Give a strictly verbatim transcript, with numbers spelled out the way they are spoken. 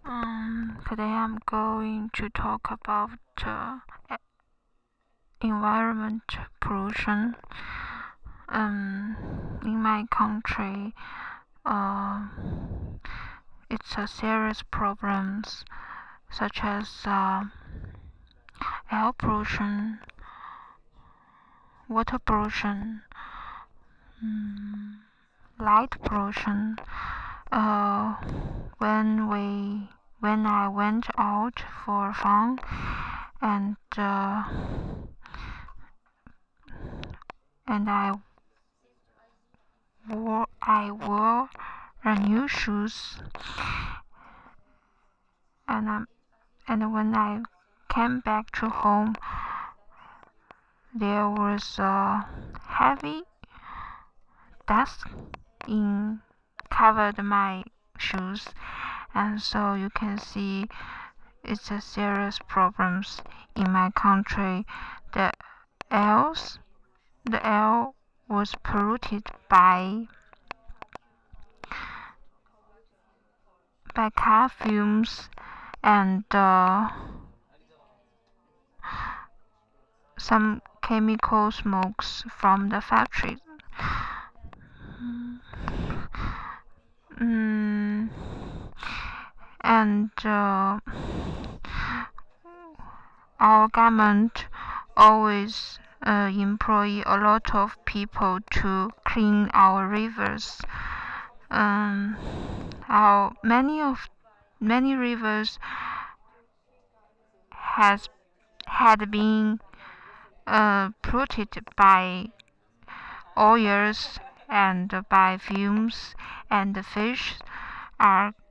Um, today I'm going to talk about uh, environment pollution. Um, in my country, uh, it's a serious problems such as uh, air pollution, water pollution, um, light pollution. Uh, when we when I went out for fun and uh, and I wore I wore a new shoes and um, and when I came back to home, there was a heavy dust in covered my shoes, and so you can see it's a serious problems in my country. The air the air was polluted by by car fumes and uh, some chemical smokes from the factories. Mm, and uh, our government always uh, employ a lot of people to clean our rivers. Um, our many of many rivers has had been uh, polluted by oils and by fumes, and the fish are